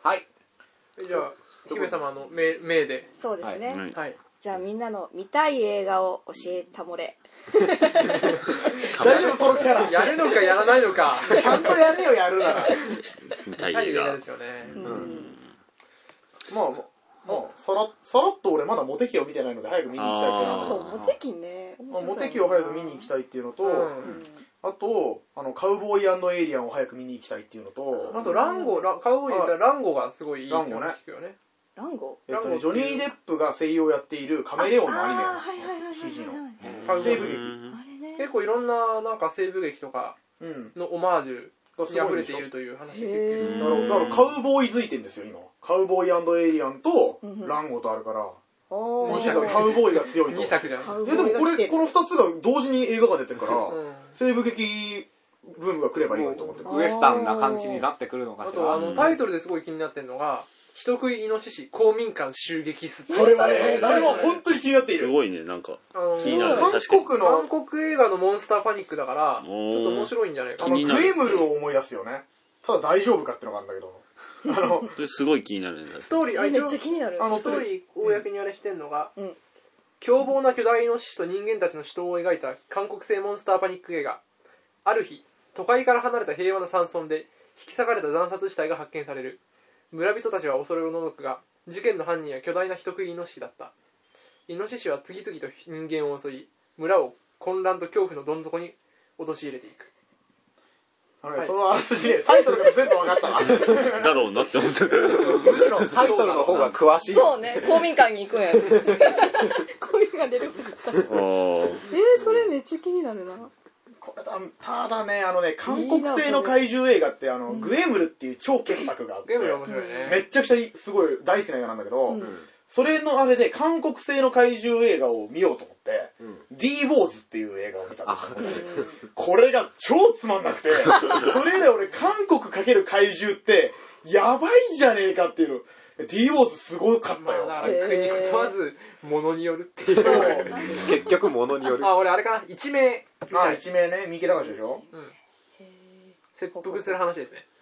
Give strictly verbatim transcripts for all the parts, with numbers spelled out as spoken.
はい。 じゃあ姫様の命命で。 そうですね。 はい。はい、 じゃあみんなの見たい映画を教えたもれ。 大丈夫そのキャラ。 やるのかやらないのか。 ちゃんとやれよやるなら。 見たい映画ですよね。 うん。 うん、まあ。もうさらさらっと俺まだモテキを見てないので早く見に行きたいっていうのそうモテキね、 まあ、モテキを早く見に行きたいっていうのと、うん、あとあのカウボーイ&エイリアンを早く見に行きたいっていうのと、 あとランゴラカウボーイで言ったらランゴがすごいいいって聞くよね。 ランゴ、 えっとね、ジョニー・デップが声優をやっているカメレオンのアニメの シージー の西部劇、 結構いろんななんか西部劇とかのオマージュに溢れているという話で、 だからだからカウボーイ付いてんですよ今。カウボーイ&エイリアンとランゴとあるから、今シーズンカウボーイが強いと。 にさくじゃん。 えでもこれこのふたつが同時に映画が出てるから、うん、西部劇ブームが来ればいいと思ってる。 ウエスタンな感じになってくるのかしら。 あとあのタイトルですごい気になってるのが人食いイノシシ公民館襲撃室。 それはね、あれは本当に気になっている。 すごいね、なんか気になる。 韓国の韓国映画のモンスターパニックだからちょっと面白いんじゃないかな。 あのグエムルを思い出すよね。ただ大丈夫かってのがあるんだけど。 あのそれすごい気になるね。 ストーリー、あ、 めっちゃ気になる。 あのストーリー公にあれしてんのが、うん、凶暴な巨大イノシシと人間たちの死闘を描いた韓国製モンスターパニック映画。ある日、都会から離れた平和な山村で引き裂かれた惨殺死体が発見される。村人たちは恐れをののくが、事件の犯人は巨大な人食いイノシシだった。イノシシは次々と人間を襲い、村を混乱と恐怖のどん底に陥れていく。 あれ、はい、そのあらすじね、タイトルから全部分かったな。 だろうなって思って。 むしろタイトルの方が詳しい。 そうね、公民館に行くんや。公民館出る。えー、それめっちゃ気になるな。 これだ、ただね、あのね、韓国製の怪獣映画って、あの、うん、グエムルっていう超傑作があって、 グエムル面白いね。 めっちゃくちゃすごい大好きな映画なんだけど、 うん、 それのあれで韓国製の怪獣映画を見ようと思って、うん、D ウォーズっていう映画を見たんですよ。これが超つまんなくて、それで俺韓国かける怪獣ってやばいんじゃねえかっていうの。D ウォーズすごかったよ。 まあ、国問わず物によるっていう。 結局物による。 あ、俺あれかな、一名。 あ、一名ね、三池隆でしょ。 うん。切腹する話ですね。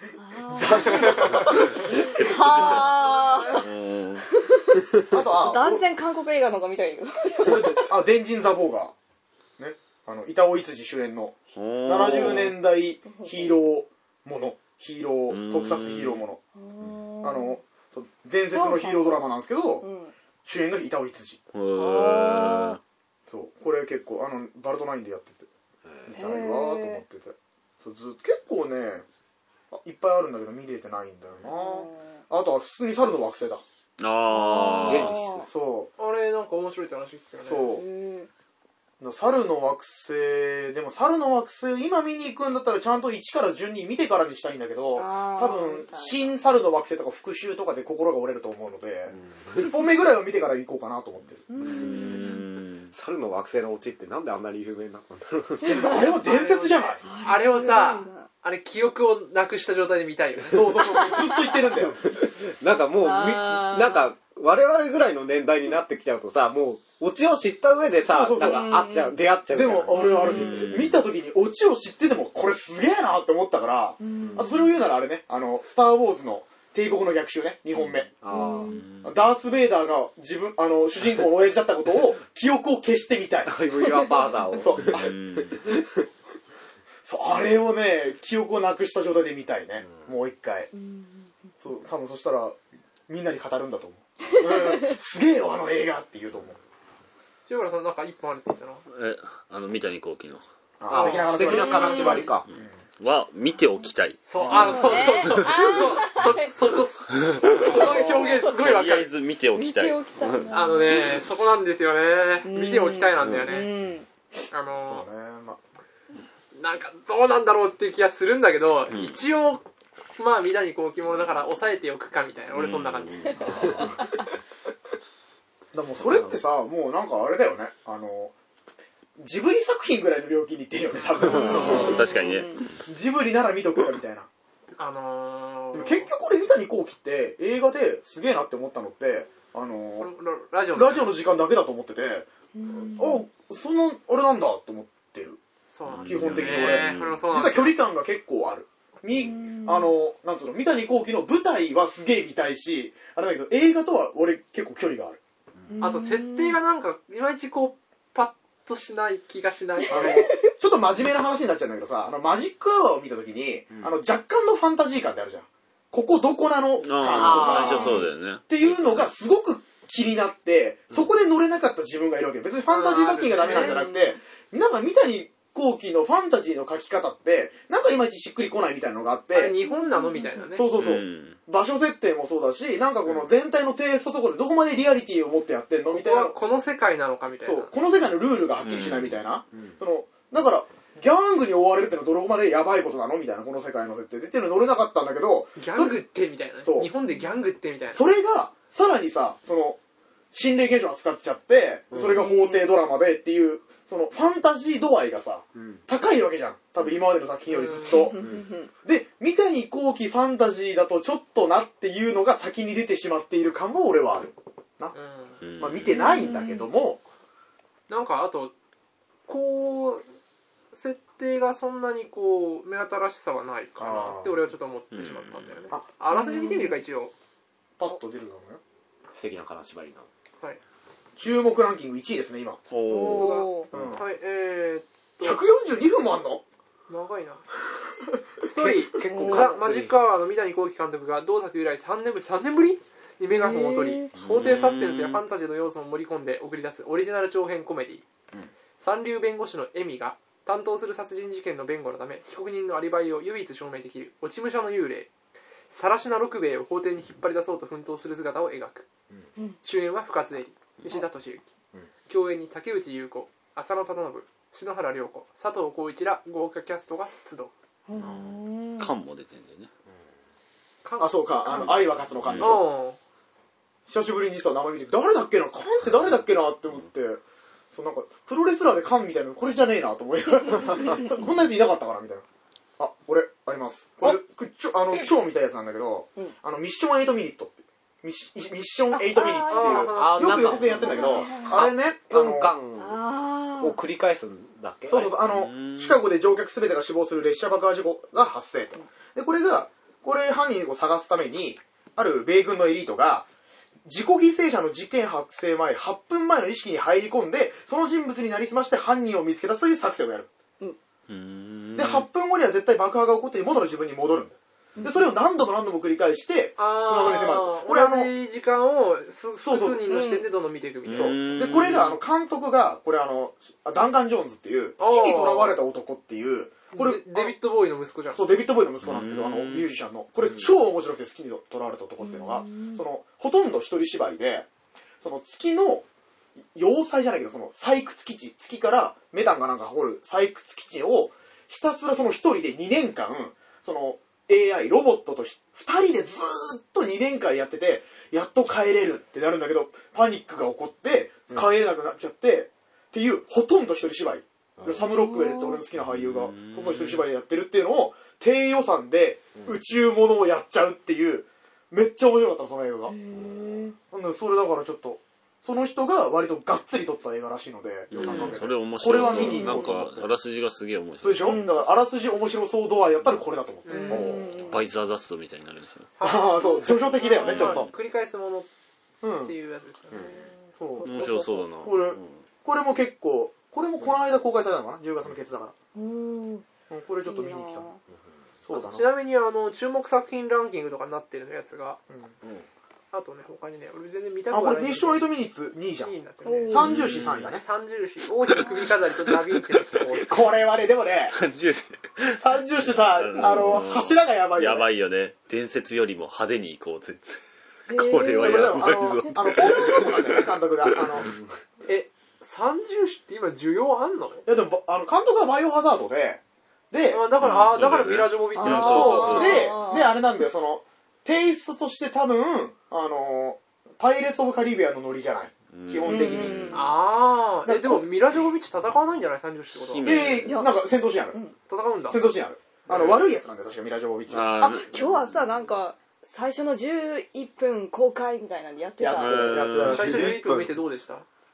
はぁ。 あとは断然韓国映画の方が見たいよ。 あ、電人ザボーガーね、あの板尾逸司主演のななじゅうねんだいヒーローもの、ヒーロー特撮ヒーローもの、あのそう伝説のヒーロードラマなんですけど、うん、主演が板尾逸司。そうこれ結構あのバルトナインでやってて見たいわーと思ってて、そうず結構ねいっぱいあるんだけど見れてないんだよな。あとは普通に猿の惑星だ。 ああ、 ジェニス。 そう。 あれなんか面白いって話聞くよね。 そう。猿の惑星でも猿の惑星今見に行くんだったらちゃんといちから順に見てからにしたいんだけど、多分新猿の惑星とか復讐とかで心が折れると思うので、いっぽんめぐらいは見てから行こうかなと思ってる。うーん猿の惑星のオチってなんであんなに有名になったんだろう。 あれは伝説じゃない。 あれをさ、あれ記憶をなくした状態で見たいよね。 そうそうそう、ずっと言ってるんだよ。 なんかもうなんか我々ぐらいの年代になってきちゃうとさ、もうオチを知った上でさ、そうそうそうなんか会っちゃう、出会っちゃう。 でも俺はある日見た時にオチを知っててもこれすげえなって思ったから、あそれを言うならあれね、あのスターウォーズの帝国の逆襲ね、にほんめ。あダース・ベイダーが自分あの主人公の親父だったことを記憶を消してみたい。 I will your father を。 そう。そうあれをね記憶をなくした状態で見たいね、うん、もう一回、うん、そう多分そしたらみんなに語るんだと思う、うん、すげえよあの映画って言うと思う。 塩原さんなんか一本あるって言ってたの？ えあの三谷幸喜のあ素敵な金縛りか、 うん、は見ておきたい。 そうあのそうそうそうそこそこの表現すごいわかる。 とりあえず見ておきたい。 見ておきたいあのねそこなんですよね、 うん、 見ておきたいなんだよね、うん、あのそうね、まあなんかどうなんだろうっていう気がするんだけど、うん、一応まあ三谷幸喜ものだから抑えておくかみたいな、俺そんな感じ。でもそれってさもうなんかあれだよね、あのジブリ作品ぐらいの料金にいってるよね多分。 確かにね。 ジブリなら見とくかみたいな。あのー、でも結局俺三谷幸喜って映画ですげえなって思ったのってあのー、 ラジオラジオの時間だけだと思ってて、あそのあれなんだと思ってる。そうなんですよね、基本的に俺実は距離感が結構ある。 み、あの、なんつうの、三谷幸喜の舞台はすげえ見たいし、あれだけど、映画とは俺結構距離がある。 あと設定がなんかいまいちこうパッとしない気がしない。 あのちょっと真面目な話になっちゃうんだけどさ、あのマジックアワーを見たときに、うん、あの若干のファンタジー感ってあるじゃん。ここどこなの感とか最初そうだよねっていうのがすごく気になって、そこで乗れなかった自分がいるわけ。別にファンタジー作品がダメなんじゃなくて、なんか三谷幸喜のファンタジーの書き方ってなんかいまいちしっくりこないみたいなのがあって、 あれ日本なのみたいなね。 そうそうそう、うん、場所設定もそうだし、なんかこの全体のテイストとこでどこまでリアリティを持ってやってんのみたいな。 ここはこの世界なのかみたいな。 そうこの世界のルールがはっきりしないみたいな、うん、そのだからギャングに追われるってのはどこまでやばいことなのみたいな、この世界の設定でっていうの乗れなかったんだけど、 ギャングってみたいな、そう日本でギャングってみたいな、 それがさらにさ、その心霊現象扱っちゃって、それが法廷ドラマでっていう、そのファンタジー度合いがさ、うん、高いわけじゃん。多分今までの作品よりずっと。うん、で、三谷幸喜ファンタジーだとちょっとなっていうのが先に出てしまっている感も俺はある。な。うん、まあ見てないんだけども。 なんかあと、こう、設定がそんなにこう、目新しさはないかなって俺はちょっと思ってしまったんだよね。あ、あらすじ見てみるか一応。パッと出るかもよ。 素敵な金縛りの。 はい。 注目ランキングいちいですね、今。 おー。うん、はい、えーっと。 ひゃくよんじゅうにふんもあんの？ 長いな。ストーリー、結構ザ・マジックアワーの三谷幸喜監督が同作以来さんねんぶり、さんねんぶりにメガホンを取り、法廷サスペンスやファンタジーの要素を盛り込んで送り出すオリジナル長編コメディ。うん、三流弁護士のエミが担当する殺人事件の弁護のため、被告人のアリバイを唯一証明できる落ち武者の幽霊、サラシナ六兵衛を法廷に引っ張り出そうと奮闘する姿を描く。うん、主演は深津絵里、西田敏行、うん、共演に竹内優子、浅野忠信、篠原涼子、佐藤浩市ら豪華キャストが集う。 カンも出てんだよね。 あ、そうか、あの愛は勝つのカンでしょ。久しぶりにさ、名前見て誰だっけな、カンって誰だっけなって思って、そうなんかプロレスラーでカンみたいなのこれじゃねえなと思いながらこんなやついなかったからみたいな。あ、俺あります。これこれちょあの超見たやつなんだけど、うん、あのミッションエイトミニットってミッションエイトミニッツっていうよく予告編やってんだけど、あれね、 分間を繰り返すんだっけ。 そうそうそう、あのシカゴで乗客すべてが死亡する列車爆破事故が発生と。でこれがこれ犯人を探すためにある米軍のエリートが自己犠牲者の事件発生前はっぷんまえの意識に入り込んでその人物になりすまして犯人を見つけ出すという作戦をやる。うん、ではっぷんごには絶対爆破が起こって元の自分に戻るんだよ。でそれを何度も何度も繰り返してその謎に迫る。 これあの同じ時間を複数人の視点でどんどん見ていくみたいな。 そうでこれがあの監督がこれあのダンカン・ジョーンズっていう月に囚われた男っていうこれデビッド・ボーイの息子じゃん。 そうデビッド・ボーイの息子なんですけど、あのミュージシャンのこれ超面白くて好きに囚われた男っていうのがそのほとんど一人芝居でその月の要塞じゃないけどその採掘基地月からメタンがなんか掘る採掘基地をひたすらその一人でにねんかんそのエーアイ ロボットとふたりでずーっとにねんかんやっててやっと帰れるってなるんだけどパニックが起こって帰れなくなっちゃって、うん、っていうほとんど一人芝居、うん、サム・ロックウェルって俺の好きな俳優がほとんど一人芝居でやってるっていうのを低予算で宇宙ものをやっちゃうっていうめっちゃ面白かったその映画が。なんでそれだからちょっとその人が割とがっつり撮った映画らしいので予算かけて、 それ面白い。 これは見に行こうと思って。 なんかあらすじがすげえ面白い。 そうでしょ、うん、だからあらすじ面白そう度合いやったらこれだと思って。 バイザーダストみたいになるんですよ。 ああそう叙情的だよねちょっと。 繰り返すものっていうやつですよね。 うん、そう面白そうだな。 これ、うん、これも結構これもこの間公開されたのかなじゅうがつのケツだから。うん。これちょっと見に来た。 そうだな。ちなみにあの注目作品ランキングとかになってるやつが。うんうんあとね、他にね、俺全然見たくない。 あ、これミッションエイトミニッツにいじゃん。にいになってるね。三重視さんいだね。 三重視。大きく首飾りとダヴィンチの飛行。これはね、でもね、三重視。三重視さ、あの、柱がやばいよね。 やばいよね。伝説よりも派手に行こうぜ。これはやばいぞ。 あの、あの、ポール・ガスなんだよね、監督が。あの、 え、三重視って今需要あんの？いやでも、あの、監督はバイオハザードで、で、 あだから、あだからミラ・ジョボビッチの。そう。で、で、あれなんだよ、その、テイストとして多分、あの、パイレーツ・オブ・カリビアンのノリじゃない基本的に。 ああ。え、でもミラ・ジョボビッチ戦わないんじゃない三重視ってことは。 で、なんか戦闘シーンある。 戦うんだ。 戦闘シーンある。あの、悪いやつなんだよ、確かミラ・ジョボビッチ。 あ、今日はさ、なんか、最初のじゅういっぷん公開みたいなんでやってた。 やってた。 最初のじゅういっぷん見てどうでした？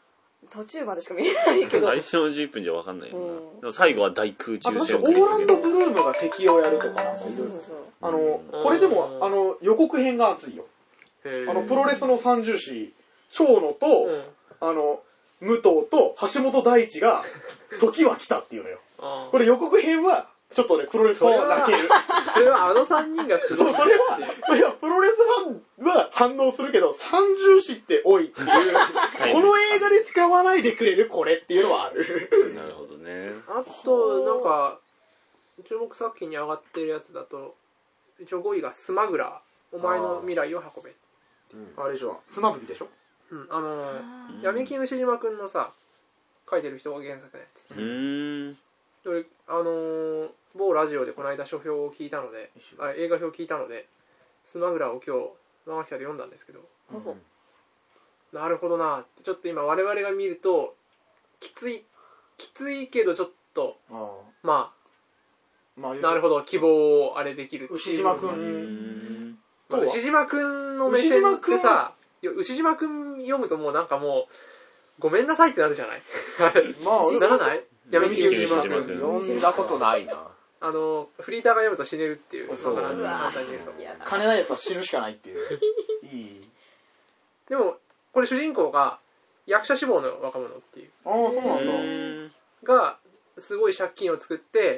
途中までしか見えないけど。 最初のじゅっぷんじゃわかんないよな。 うんでも最後は大空中あと確か戦オーランド・ブルームが敵をやるとかなんかいろいろ。あの、これでも、あの、予告編が熱いよ。 へーあの、プロレスの三重士、長野と、 うんあの、武藤と橋本大地が、時は来たっていうのよ。 あーこれ予告編は、ちょっとね、プロレスファンは泣ける。 それはあのさんにんがすそう、 ごい。 それは、いや、プロレスファンは反応するけど、三重士って多いっていう、この映画で使わないでくれるこれっていうのはある。 なるほどね。 あと、なんか、注目作品に上がってるやつだと、一応ごいがスマグラー、お前の未来を運べ。 あれでしょ、つまぶきでしょ。 うん、あのー、闇金牛島くんのさ、書いてる人が原作のやつ。 うーん。 で俺、あのー、某ラジオでこの間書評を聞いたので、あ映画評を聞いたので、スマグラーを今日、長北で読んだんですけど、 うんなるほどなって、ちょっと今我々が見ると、きつい、きついけどちょっと、 あままあ、 あ、なるほど、希望をあれできるっていう。 牛島く。 うんん。 まあ牛島くんの目線ってさ、いや牛島くん読むともうなんかもう、ごめんなさいってなるじゃないまあ、 ならない闇金牛島くん。 牛島くん読んだことないな。 あの、フリーターが読むと死ねるっていう。 そうだからうわ簡単に言うと。 嫌だ。 金ないやつは死ぬしかないっていう。いい。 でも、これ主人公が役者志望の若者っていう。 ああ、そうなんだ。 うんが、すごい借金を作って、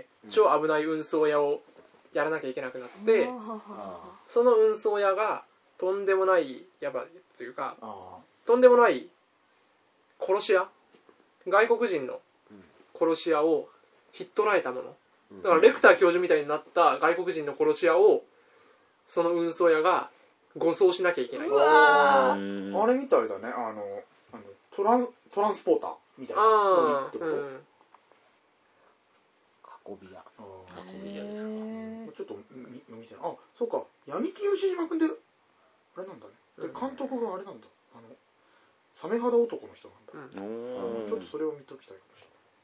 超危ない運送屋をやらなきゃいけなくなって、その運送屋が、とんでもないヤバというか、 あとんでもない殺し屋外国人の殺し屋をひっ捕らえたもの。だからレクター教授みたいになった外国人の殺し屋を、その運送屋が護送しなきゃいけない。 うわあうんあれみたいだね。あの、あのトラントランスポーターみたいな。 ああ、 ってこと、 うん。 運び屋。 あ運び屋ですか。 ーちょっと見見てない。あ、そうか。闇金牛島くんで、あれなんだね。で、監督があれなんだ。あの、サメ肌男の人なんだ。 うんおーちょっとそれを見ときたいかもし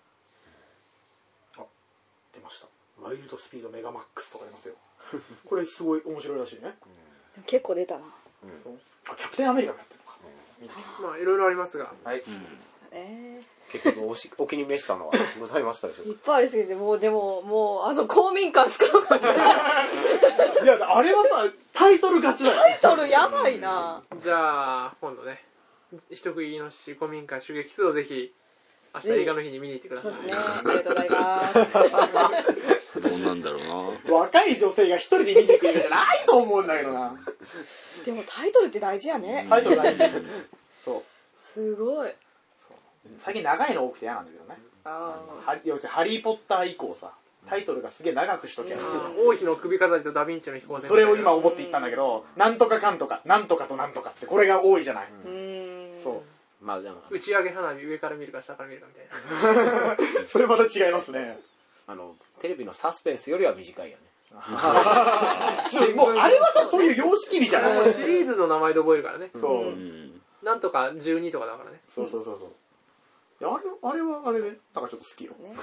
れない。あ、出ました。ワイルドスピードメガマックスとか出ますよ。これすごい面白いらしいね。 結構出たな。 そうあ、キャプテンアメリカがやってるのか。見なきゃまあ、いろいろありますが。 はい。 え結局おしお気に召したのはございましたでしょー、いっぱいありすぎて、もうでも、もう、あの、公民館使ういや、あれはさ、タイトル勝ちだよ。 タイトルやばいな。 じゃあ、今度ね、一区切りのし古民家襲撃数をぜひ、明日映画の日に見に行ってください。 そうですね。ありがとうございます。 どうなんだろうな。 若い女性が一人で見てくれるんじゃないと思うんだけどな。 でもタイトルって大事やね。 タイトル大事です。そう。 すごい。 最近長いの多くて嫌なんだけどね。 あハリ要するにハリーポッター以降さ、タイトルがすげえ長くしときゃいいんだよあー王妃の首飾りとダヴィンチの飛行船。 それを今思って言ったんだけど、なんとかかんとか、なんとかとなんとかってこれが多いじゃない。 ーうーん。 そう。 まあでも打ち上げ花火上から見るか下から見るかみたいな。 それまた違いますね。 あのテレビのサスペンスよりは短いよね。 もうあれはさ、そういう様式美じゃない。 シリーズの名前で覚えるからね。 そうう。 ん。 なんとかじゅうにとかだからね。 そうそうそうそう。いや、あれ、あれはあれで、なんかちょっと好きよ。 ね、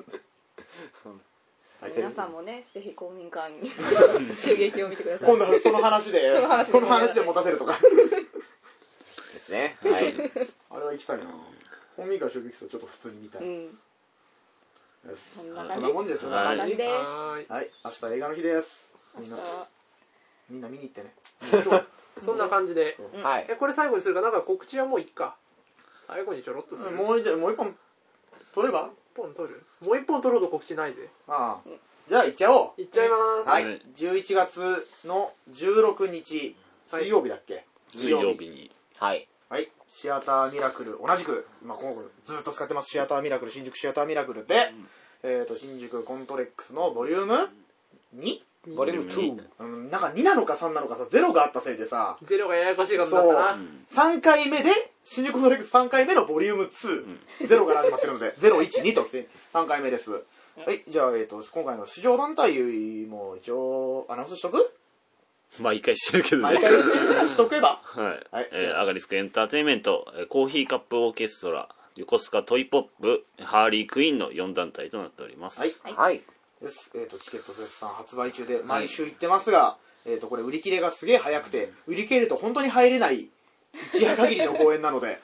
はい皆さんもね、ぜひ公民館に襲撃を見てください。 今度はその話で、 その話でその話で持たせるとか。 ですね。はい。 あれは行きたいな。本民館襲撃数ちょっと普通に見たい。 うん。 よしそんな感じそんなもんですよ。 そんなはい。 感じです。 はーい。 はい。明日映画の日です。 明日みんな、 は。 みんな見に行ってね。 そんな感じで。 うんはい。 え、これ最後にするかなんか告知はもういっか。最後にちょろっとする。 もう一、もう一本、取れば一本取るもう一本取ろうと告知ないぜ。 ああ。じゃあ行っちゃおう。 いっちゃいまーす。 ははいい。じゅういちがつのじゅうろくにち、水曜日だっけ、 水曜日に。 はい。 はい。シアターミラクル、同じく、まあ、今後ずっと使ってます、シアターミラクル、新宿シアターミラクルで、えっ、と、新宿コントレックスのボリューム に? ボリュームツー。 うん、なんかになのかさんなのかさ、ゼロがあったせいでさ、 ゼロがややこしいことだったな。 うんさんかいめで、新宿コントレックスさんかいめのボリュームツー、ゼロから始まってるので、ゼロ、いち、にと来てさんかいめです。はい、じゃあ、えっ、と、今回の市場団体も一応、アナウンスしとく毎回してるけどね。 毎回しとけば。 はい。 はいえーアガリスクエンターテインメント、えーコーヒーカップオーケストラ、横須賀トイポップ、ハーリークイーンのよん団体となっております。 はい。 はい。 です。えっ、と、チケット絶賛発売中で、毎週行ってますが、えっ、と、これ売り切れがすげえ早くて、売り切れると本当に入れない、一夜限りの公演なので、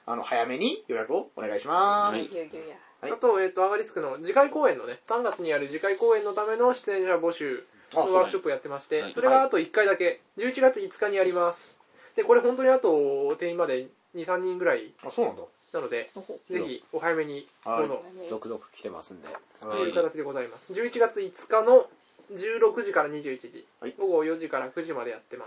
あの、早めに予約をお願いします。 ぎゅうぎゅうぎゅうや。 はいあと、えっと、アガリスクの次回公演のね、さんがつにやる次回公演のための出演者募集のワークショップをやってまして、 はいそれがあといっかいだけ、じゅういちがついつかにやります。で、これ本当にあと定員までに、さんにんぐらいあ、そうなんだ。 なので、 ほほぜひお早めにどうぞ、 続々来てますんで。 という形でございます。じゅういちがついつかのじゅうろくじからにじゅういちじ、 はい午後よじからくじまでやってます。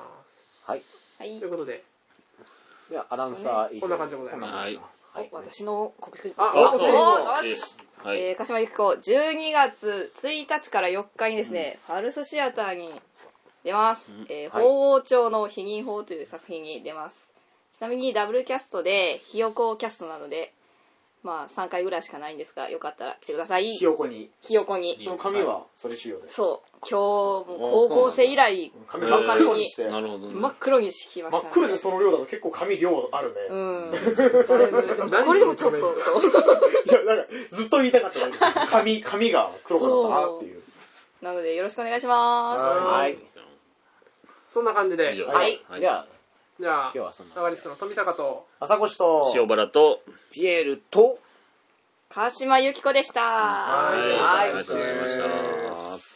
はい。 はいという。ことで、 では、アナウンサー以上こんな感じでございます。 はい。 はい。 私の告知。 あ、 お私おも、 よしはい。 えー、鹿島由紀子、じゅうにがつついたちからよっかにですね、ファルスシアターに出ます。 うんえー、 はい鳳凰町の秘銀法という作品に出ます。ちなみにダブルキャストで、ひよこキャストなので、まあさんかいぐらいしかないんですが、よかったら来てください。 ひよこに。 ひよこに。 その髪は、それ仕様です。 そう。今日、もう高校生以来、 髪真っ真っ黒にして。 なるほどね。 真っ黒に敷きました、ね。 真っ黒でその量だと結構髪量あるね。 うん。だいぶ、でもこれでもちょっと、そう。 いや、なんか、ずっと言いたかったんだけど、髪、髪が黒かったなっていう。 なのでよろしくお願いします。 はい。 そんな感じで、 以上はいはい。 では、 じゃあ、 今日はそんなアガリスクの富坂と、 朝越と、 塩原と、 ピエールと、 川島由紀子でした。 はいはい。 はいありがとうございました。